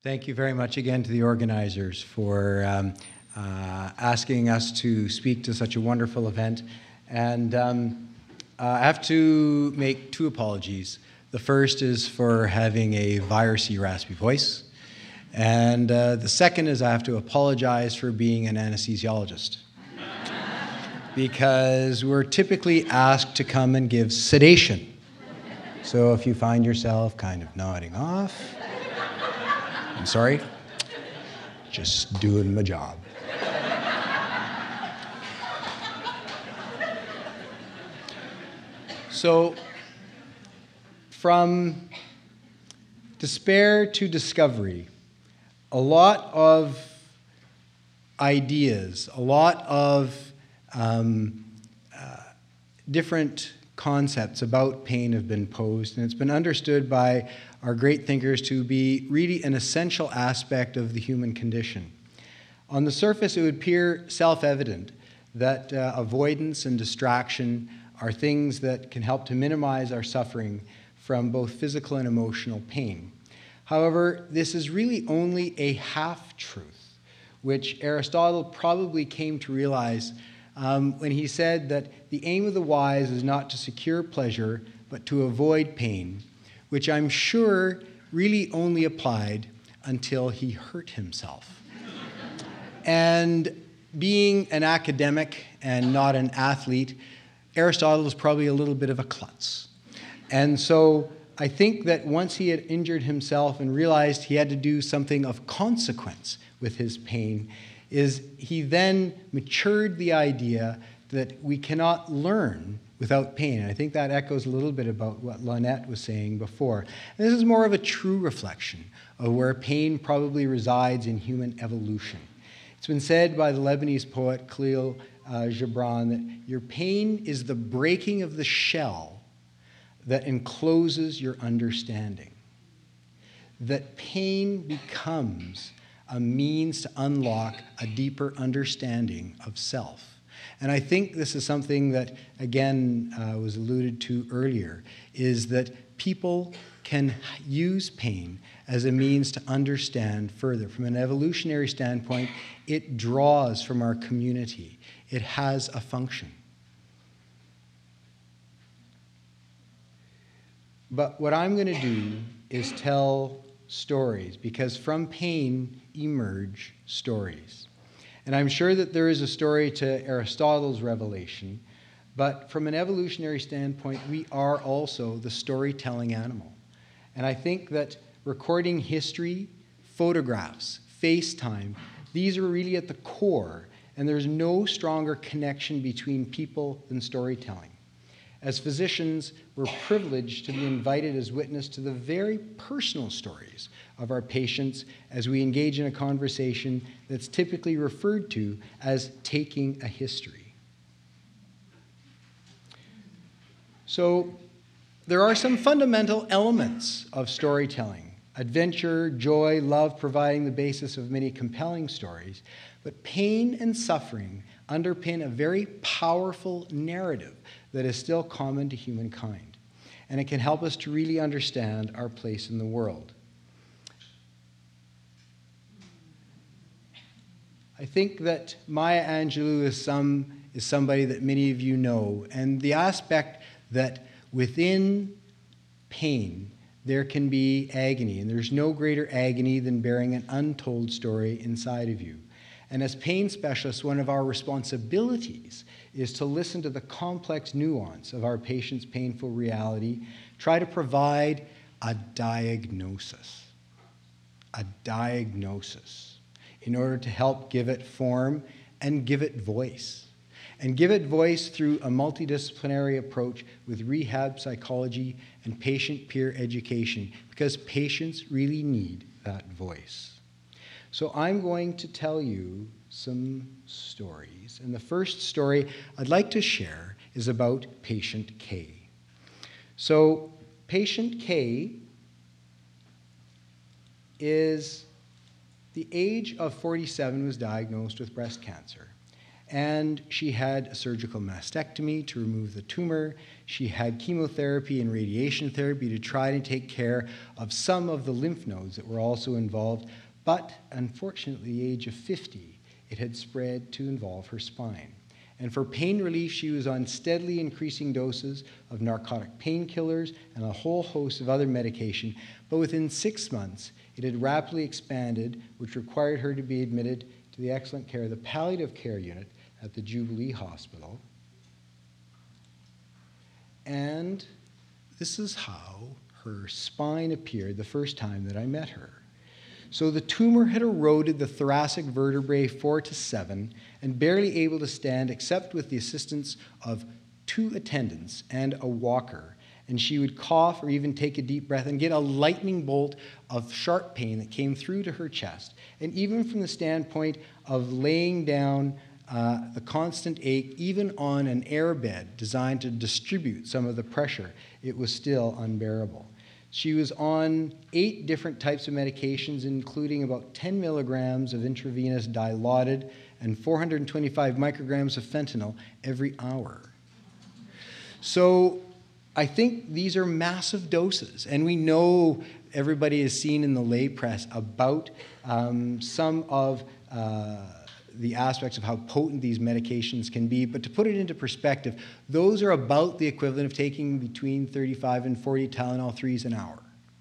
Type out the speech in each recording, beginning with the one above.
Thank you very much again to the organizers for asking us to speak to such a wonderful event. And I have to make two apologies. The first is for having a virusy, raspy voice. And the second is I have to apologize for being an anesthesiologist. Because we're typically asked to come and give sedation. So if you find yourself kind of nodding off, I'm sorry, just doing my job. So, from despair to discovery, a lot of ideas, a lot of different concepts about pain have been posed, and it's been understood by our great thinkers to be really an essential aspect of the human condition. On the surface, it would appear self-evident that avoidance and distraction are things that can help to minimize our suffering from both physical and emotional pain. However, this is really only a half-truth, which Aristotle probably came to realize when he said that the aim of the wise is not to secure pleasure, but to avoid pain, which I'm sure really only applied until he hurt himself. And being an academic and not an athlete, Aristotle was probably a little bit of a klutz. And so I think that once he had injured himself and realized he had to do something of consequence with his pain, he then matured the idea that we cannot learn without pain. And I think that echoes a little bit about what Lynette was saying before. And this is more of a true reflection of where pain probably resides in human evolution. It's been said by the Lebanese poet Khalil Gibran that your pain is the breaking of the shell that encloses your understanding. That pain becomes a means to unlock a deeper understanding of self. And I think this is something that, again, was alluded to earlier, is that people can use pain as a means to understand further. From an evolutionary standpoint, it draws from our community. It has a function. But what I'm going to do is tell stories, because from pain emerge stories. And I'm sure that there is a story to Aristotle's revelation, but from an evolutionary standpoint, we are also the storytelling animal. And I think that recording history, photographs, FaceTime, these are really at the core, and there's no stronger connection between people than storytelling. As physicians, we're privileged to be invited as witness to the very personal stories of our patients as we engage in a conversation that's typically referred to as taking a history. So there are some fundamental elements of storytelling: adventure, joy, love providing the basis of many compelling stories. But pain and suffering underpin a very powerful narrative that is still common to humankind. And it can help us to really understand our place in the world. I think that Maya Angelou is somebody that many of you know, and the aspect that within pain there can be agony, and there's no greater agony than bearing an untold story inside of you. And as pain specialists, one of our responsibilities is to listen to the complex nuance of our patient's painful reality, try to provide a diagnosis in order to help give it form and give it voice. And give it voice through a multidisciplinary approach with rehab psychology and patient peer education, because patients really need that voice. So I'm going to tell you some stories. And the first story I'd like to share is about patient K. So patient K is the age of 47, was diagnosed with breast cancer. And she had a surgical mastectomy to remove the tumor. She had chemotherapy and radiation therapy to try to take care of some of the lymph nodes that were also involved. But unfortunately, at the age of 50, it had spread to involve her spine. And for pain relief, she was on steadily increasing doses of narcotic painkillers and a whole host of other medication. But within 6 months, it had rapidly expanded, which required her to be admitted to the excellent care of the palliative care unit at the Jubilee Hospital. And this is how her spine appeared the first time that I met her. So the tumor had eroded the thoracic vertebrae 4 to 7 and barely able to stand except with the assistance of 2 attendants and a walker. And she would cough or even take a deep breath and get a lightning bolt of sharp pain that came through to her chest. And even from the standpoint of laying down the constant ache, even on an airbed designed to distribute some of the pressure, it was still unbearable. She was on 8 different types of medications, including about 10 milligrams of intravenous Dilaudid and 425 micrograms of fentanyl every hour. So I think these are massive doses, and we know everybody has seen in the lay press about some of the aspects of how potent these medications can be. But to put it into perspective, those are about the equivalent of taking between 35 and 40 Tylenol 3s an hour.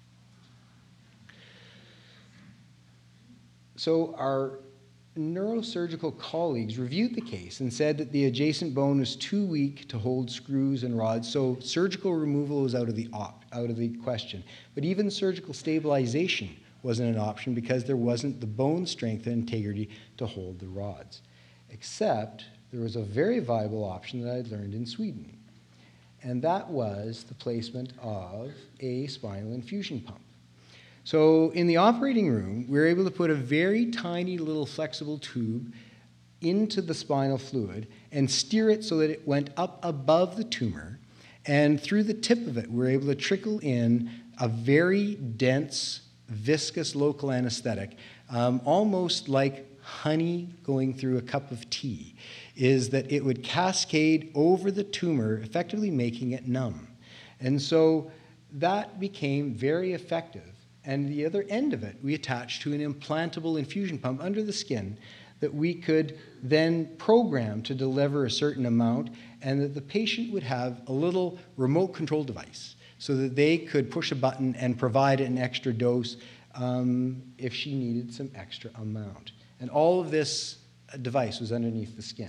So our neurosurgical colleagues reviewed the case and said that the adjacent bone was too weak to hold screws and rods, so surgical removal was out of the question. But even surgical stabilization wasn't an option because there wasn't the bone strength and integrity to hold the rods. Except there was a very viable option that I'd learned in Sweden, and that was the placement of a spinal infusion pump. So in the operating room, we were able to put a very tiny little flexible tube into the spinal fluid and steer it so that it went up above the tumor, and through the tip of it, we were able to trickle in a very dense, viscous local anesthetic, almost like honey going through a cup of tea, is that it would cascade over the tumor, effectively making it numb. And so that became very effective. And the other end of it, we attached to an implantable infusion pump under the skin that we could then program to deliver a certain amount, and that the patient would have a little remote control device so that they could push a button and provide an extra dose if she needed some extra amount. And all of this device was underneath the skin.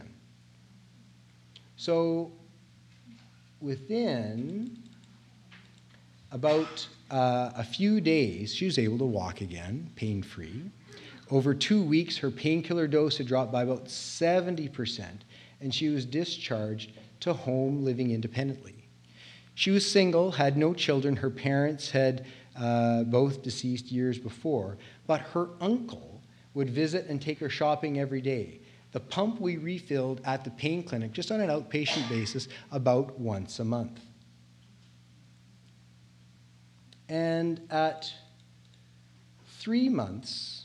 So within about a few days, she was able to walk again, pain-free. Over 2 weeks, her painkiller dose had dropped by about 70%, and she was discharged to home living independently. She was single, had no children. Her parents had both deceased years before, but her uncle would visit and take her shopping every day. The pump we refilled at the pain clinic, just on an outpatient basis, about once a month. And at 3 months,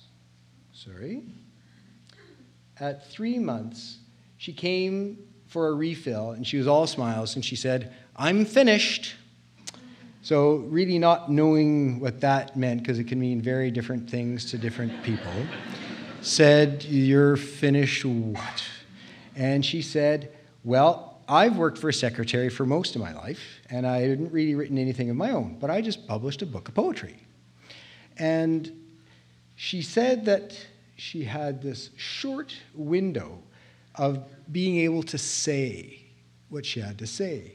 she came for a refill, and she was all smiles, and she said, "I'm finished." So really not knowing what that meant, because it can mean very different things to different people, said, "You're finished what?" And she said, "Well, I've worked for a secretary for most of my life, and I hadn't really written anything of my own, but I just published a book of poetry." And she said that she had this short window of being able to say what she had to say.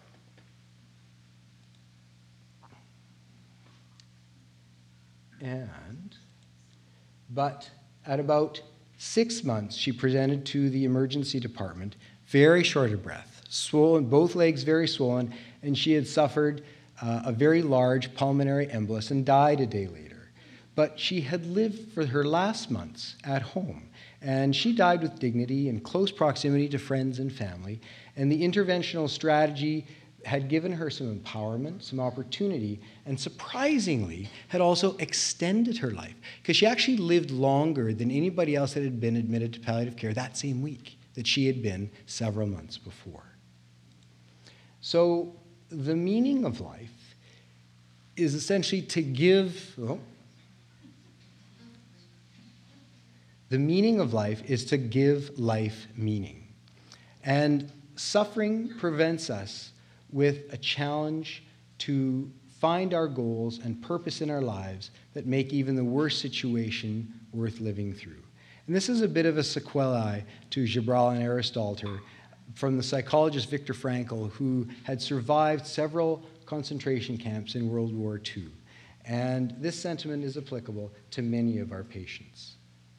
But at about 6 months, she presented to the emergency department, very short of breath, swollen, both legs very swollen, and she had suffered a very large pulmonary embolus and died a day later. But she had lived for her last months at home, and she died with dignity in close proximity to friends and family, and the interventional strategy had given her some empowerment, some opportunity, and surprisingly had also extended her life, because she actually lived longer than anybody else that had been admitted to palliative care that same week, that she had been several months before. So the meaning of life is essentially to give, the meaning of life is to give life meaning. And suffering prevents us with a challenge to find our goals and purpose in our lives that make even the worst situation worth living through. And this is a bit of a sequelae to Gibral and Aristotle from the psychologist Viktor Frankl, who had survived several concentration camps in World War II. And this sentiment is applicable to many of our patients.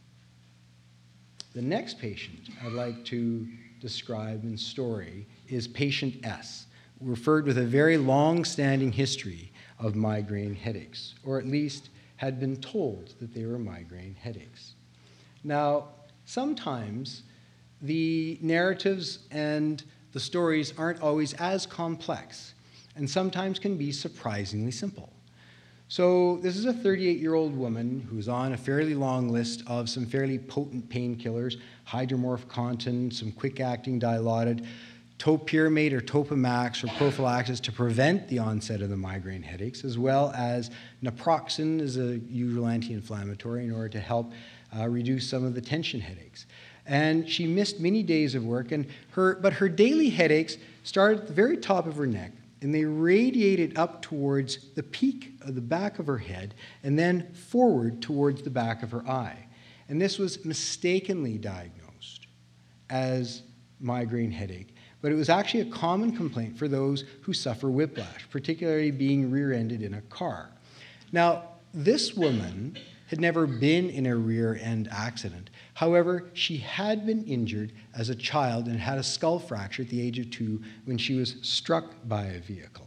The next patient I'd like to describe in story is patient S, referred with a very long-standing history of migraine headaches, or at least had been told that they were migraine headaches. Now, sometimes the narratives and the stories aren't always as complex, and sometimes can be surprisingly simple. So this is a 38-year-old woman who's on a fairly long list of some fairly potent painkillers, hydromorphicontin, some quick-acting dilaudid, topiramate or Topamax for prophylaxis to prevent the onset of the migraine headaches, as well as naproxen as a usual anti-inflammatory in order to help reduce some of the tension headaches. And she missed many days of work, but her daily headaches started at the very top of her neck, and they radiated up towards the peak of the back of her head and then forward towards the back of her eye. And this was mistakenly diagnosed as migraine headache, but it was actually a common complaint for those who suffer whiplash, particularly being rear-ended in a car. Now, this woman had never been in a rear-end accident. However, she had been injured as a child and had a skull fracture at the age of 2 when she was struck by a vehicle.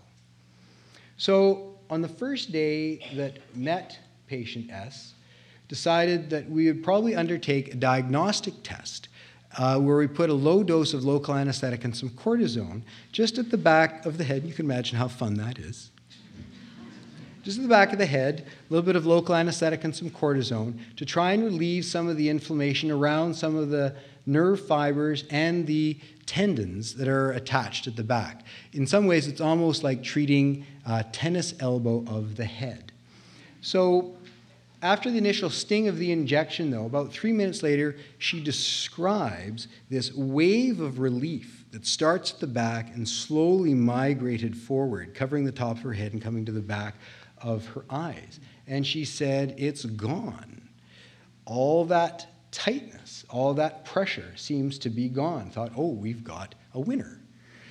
So on the first day that met patient S, decided that we would probably undertake a diagnostic test where we put a low dose of local anesthetic and some cortisone just at the back of the head. You can imagine how fun that is. Just at the back of the head, a little bit of local anesthetic and some cortisone to try and relieve some of the inflammation around some of the nerve fibers and the tendons that are attached at the back. In some ways, it's almost like treating a tennis elbow of the head. So after the initial sting of the injection, though, about 3 minutes later, she describes this wave of relief that starts at the back and slowly migrated forward, covering the top of her head and coming to the back of her eyes. And she said, it's gone. All that tightness, all that pressure seems to be gone. Thought, oh, we've got a winner.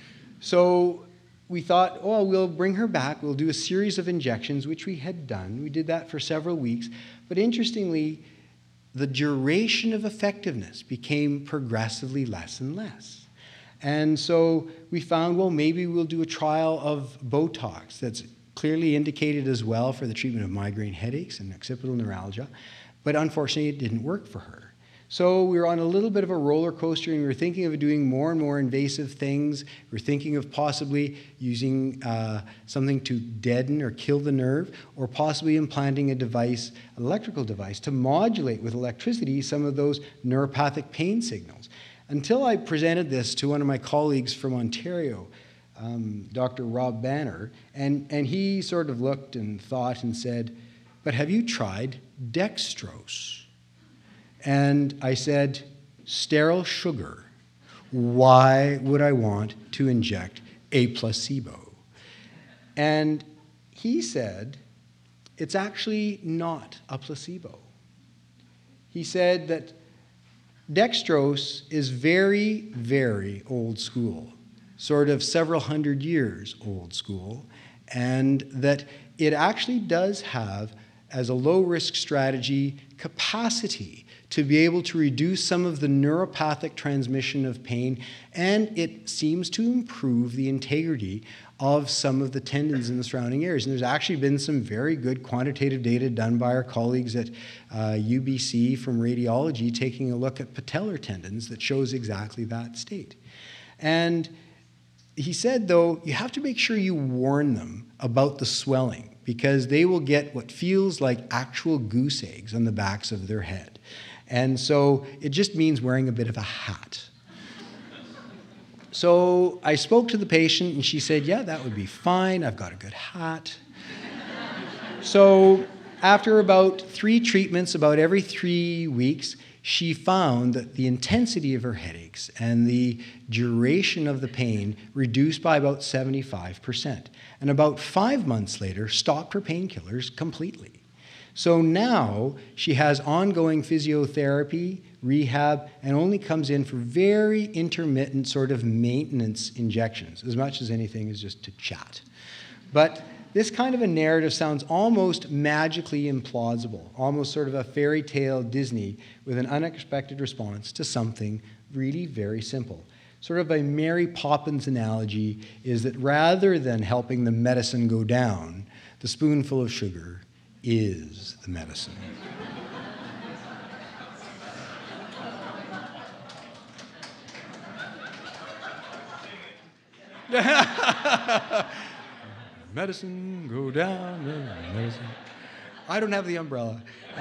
So we thought, oh, we'll bring her back. We'll do a series of injections, which we had done. We did that for several weeks. But interestingly, the duration of effectiveness became progressively less and less. And so we found, well, maybe we'll do a trial of Botox that's clearly indicated as well for the treatment of migraine headaches and occipital neuralgia, but unfortunately it didn't work for her. So we were on a little bit of a roller coaster, and we were thinking of doing more and more invasive things. We were thinking of possibly using something to deaden or kill the nerve, or possibly implanting a device, an electrical device, to modulate with electricity some of those neuropathic pain signals. Until I presented this to one of my colleagues from Ontario, Dr. Rob Banner, and he sort of looked and thought and said, but have you tried dextrose? And I said, sterile sugar. Why would I want to inject a placebo? And he said, it's actually not a placebo. He said that dextrose is very, very old school, sort of several hundred years old school, and that it actually does have, as a low-risk strategy, capacity to be able to reduce some of the neuropathic transmission of pain, and it seems to improve the integrity of some of the tendons in the surrounding areas. And there's actually been some very good quantitative data done by our colleagues at UBC from radiology taking a look at patellar tendons that shows exactly that state. And he said, though, you have to make sure you warn them about the swelling, because they will get what feels like actual goose eggs on the backs of their head. And so it just means wearing a bit of a hat. So I spoke to the patient, and she said, yeah, that would be fine. I've got a good hat. So after about 3 treatments, about every 3 weeks, she found that the intensity of her headaches and the duration of the pain reduced by about 75%. And about 5 months later, stopped her painkillers completely. So now she has ongoing physiotherapy, rehab, and only comes in for very intermittent sort of maintenance injections, as much as anything is just to chat. But this kind of a narrative sounds almost magically implausible, almost sort of a fairy tale Disney with an unexpected response to something really very simple. Sort of a Mary Poppins analogy is that rather than helping the medicine go down, the spoonful of sugar is the medicine. Medicine, go down, medicine. I don't have the umbrella.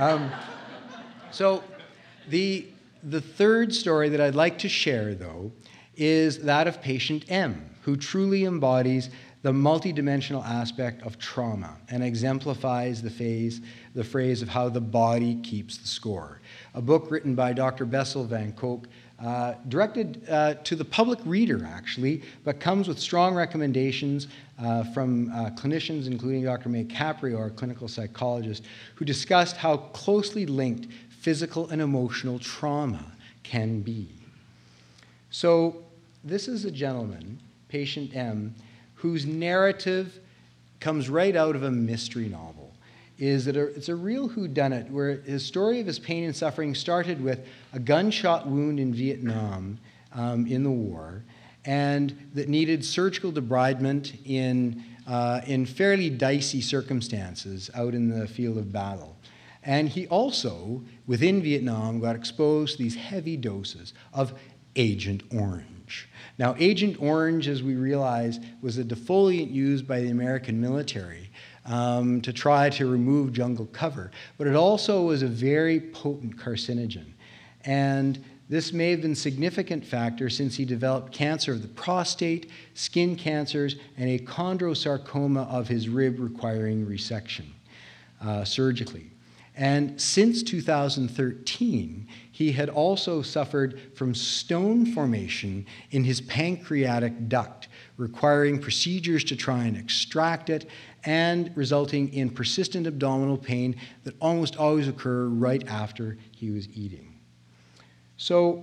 So the third story that I'd like to share, though, is that of patient M, who truly embodies the multidimensional aspect of trauma and exemplifies the phrase of how the body keeps the score. A book written by Dr. Bessel van Kolk, directed to the public reader, actually, but comes with strong recommendations from clinicians, including Dr. May Caprio, a clinical psychologist, who discussed how closely linked physical and emotional trauma can be. So this is a gentleman, patient M, whose narrative comes right out of a mystery novel. It's a real whodunit, where his story of his pain and suffering started with a gunshot wound in Vietnam in the war, and that needed surgical debridement in fairly dicey circumstances out in the field of battle. And he also, within Vietnam, got exposed to these heavy doses of Agent Orange. Now, Agent Orange, as we realize, was a defoliant used by the American military to try to remove jungle cover, but it also was a very potent carcinogen. And this may have been a significant factor since he developed cancer of the prostate, skin cancers, and a chondrosarcoma of his rib requiring resection surgically. And since 2013, he had also suffered from stone formation in his pancreatic duct, requiring procedures to try and extract it and resulting in persistent abdominal pain that almost always occur right after he was eating. So,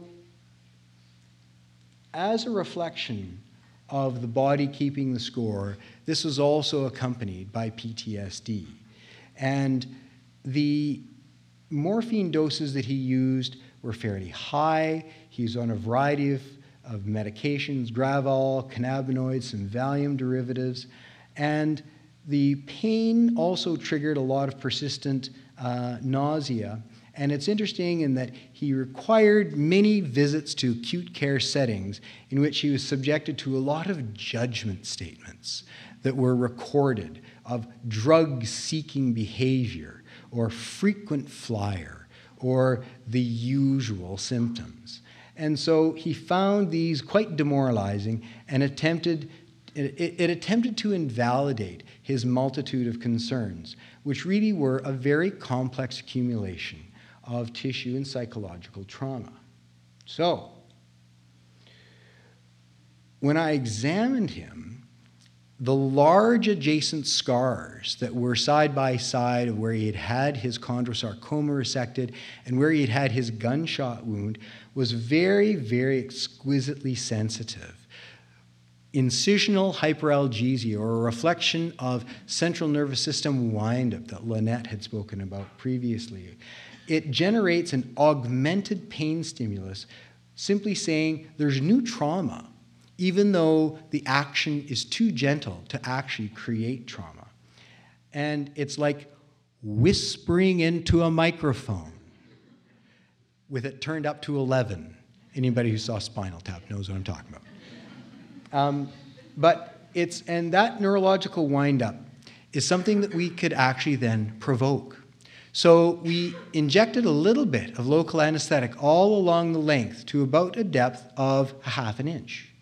as a reflection of the body keeping the score, this was also accompanied by PTSD. And the morphine doses that he used were fairly high. He was on a variety of medications, Gravol, cannabinoids, some Valium derivatives, and the pain also triggered a lot of persistent nausea. And it's interesting in that he required many visits to acute care settings in which he was subjected to a lot of judgment statements that were recorded of drug-seeking behavior or frequent flyer or the usual symptoms. And so he found these quite demoralizing and attempted to invalidate his multitude of concerns, which really were a very complex accumulation of tissue and psychological trauma. So, when I examined him, the large adjacent scars that were side by side of where he had had his chondrosarcoma resected and where he had had his gunshot wound was very, very exquisitely sensitive. Incisional hyperalgesia, or a reflection of central nervous system windup that Lynette had spoken about previously. It generates an augmented pain stimulus, simply saying there's new trauma, even though the action is too gentle to actually create trauma. And it's like whispering into a microphone with it turned up to 11. Anybody who saw Spinal Tap knows what I'm talking about. And that neurological windup is something that we could actually then provoke. So we injected a little bit of local anesthetic all along the length to about a depth of 1/2 inch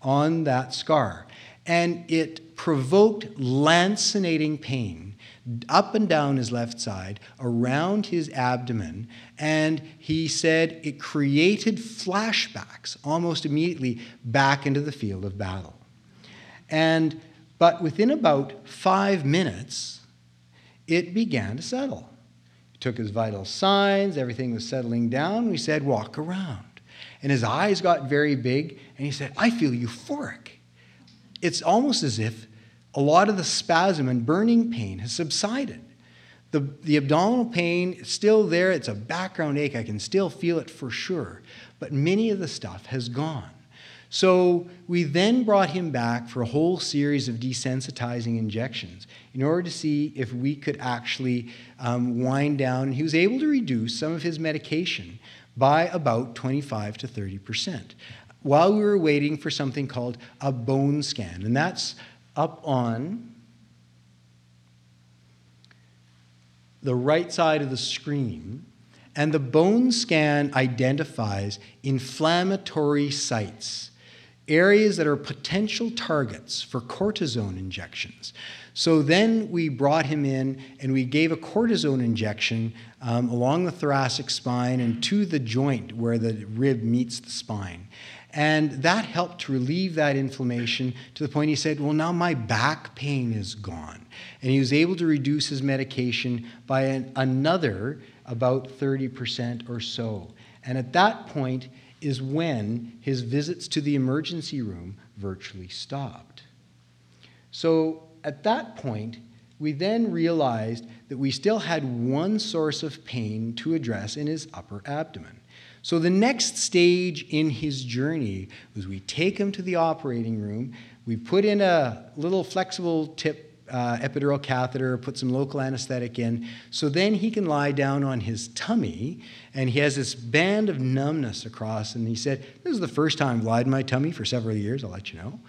on that scar. And it provoked lancinating pain up and down his left side, around his abdomen, and he said it created flashbacks almost immediately back into the field of battle. But within about 5 minutes, it began to settle. He took his vital signs, everything was settling down. We said, walk around. And his eyes got very big, and he said, I feel euphoric. It's almost as if a lot of the spasm and burning pain has subsided. The abdominal pain is still there. It's a background ache. I can still feel it for sure. But many of the stuff has gone. So we then brought him back for a whole series of desensitizing injections in order to see if we could actually wind down. He was able to reduce some of his medication by about 25 to 30% while we were waiting for something called a bone scan. And that's up on the right side of the screen. And the bone scan identifies inflammatory sites, areas that are potential targets for cortisone injections. So then we brought him in and we gave a cortisone injection along the thoracic spine and to the joint where the rib meets the spine. And that helped to relieve that inflammation to the point he said, well, now my back pain is gone. And he was able to reduce his medication by another about 30% or so. And at that point is when his visits to the emergency room virtually stopped. So at that point, we then realized that we still had one source of pain to address in his upper abdomen. So the next stage in his journey was we take him to the operating room, we put in a little flexible tip epidural catheter, put some local anesthetic in, so then he can lie down on his tummy, and he has this band of numbness across, and he said, this is the first time I've lied in my tummy for several years, I'll let you know.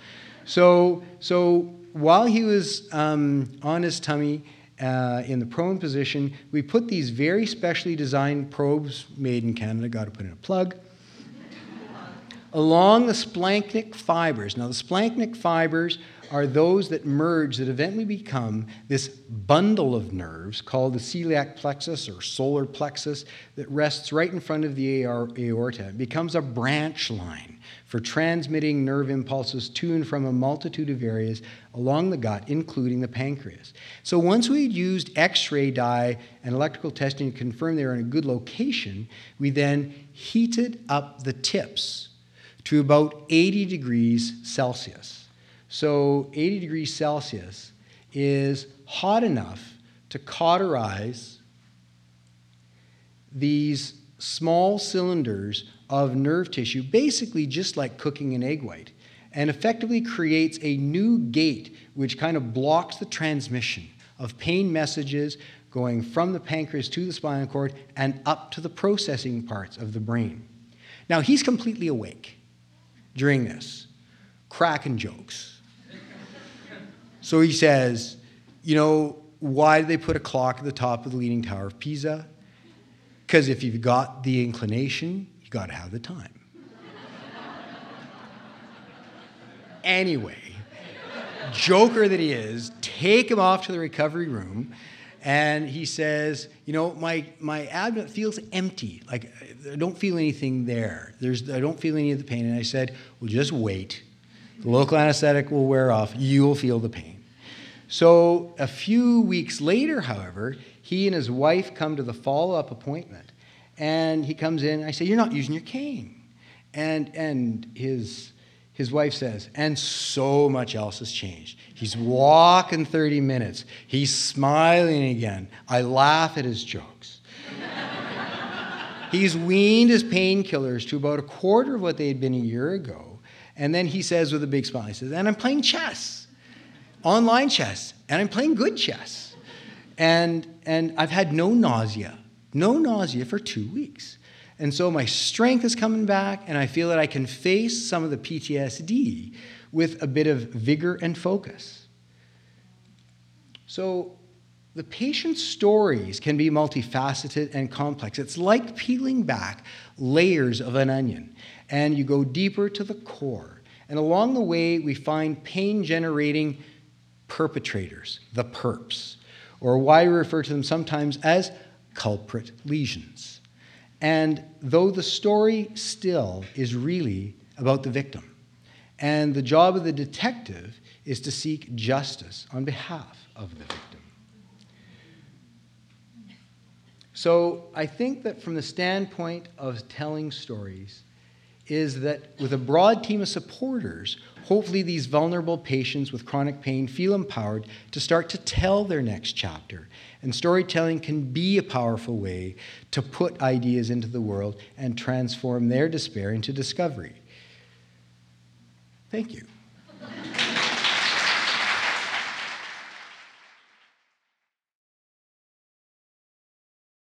So while he was on his tummy, in the prone position, we put these very specially designed probes, made in Canada, got to put in a plug, along the splanchnic fibers. Now, the splanchnic fibers are those that merge, that eventually become this bundle of nerves called the celiac plexus or solar plexus that rests right in front of the aorta. It becomes a branch line for transmitting nerve impulses to and from a multitude of areas along the gut, including the pancreas. So once we had used X-ray dye and electrical testing to confirm they were in a good location, we then heated up the tips to about 80 degrees Celsius. So 80 degrees Celsius is hot enough to cauterize these small cylinders of nerve tissue, basically just like cooking an egg white, and effectively creates a new gate which kind of blocks the transmission of pain messages going from the pancreas to the spinal cord and up to the processing parts of the brain. Now, he's completely awake during this, cracking jokes. So he says, you know, why did they put a clock at the top of the Leaning Tower of Pisa? Because if you've got the inclination, you got to have the time. Anyway, joker that he is, take him off to the recovery room, and he says, you know, my abdomen feels empty. Like, I don't feel anything there. I don't feel any of the pain. And I said, well, just wait. The local anesthetic will wear off. You'll feel the pain. So a few weeks later, however, he and his wife come to the follow-up appointment. And he comes in, and I say, you're not using your cane. And his wife says, and so much else has changed. He's walking 30 minutes. He's smiling again. I laugh at his jokes. He's weaned his painkillers to about a quarter of what they had been a year ago. And then he says with a big smile, he says, and I'm playing chess, online chess, and I'm playing good chess. And I've had no nausea for 2 weeks. And so my strength is coming back, and I feel that I can face some of the PTSD with a bit of vigor and focus. So the patient's stories can be multifaceted and complex. It's like peeling back layers of an onion, and you go deeper to the core. And along the way, we find pain-generating perpetrators, the perps, or why we refer to them sometimes as culprit lesions. And though the story still is really about the victim, and the job of the detective is to seek justice on behalf of the victim. So I think that from the standpoint of telling stories, is that with a broad team of supporters, hopefully these vulnerable patients with chronic pain feel empowered to start to tell their next chapter. And storytelling can be a powerful way to put ideas into the world and transform their despair into discovery. Thank you.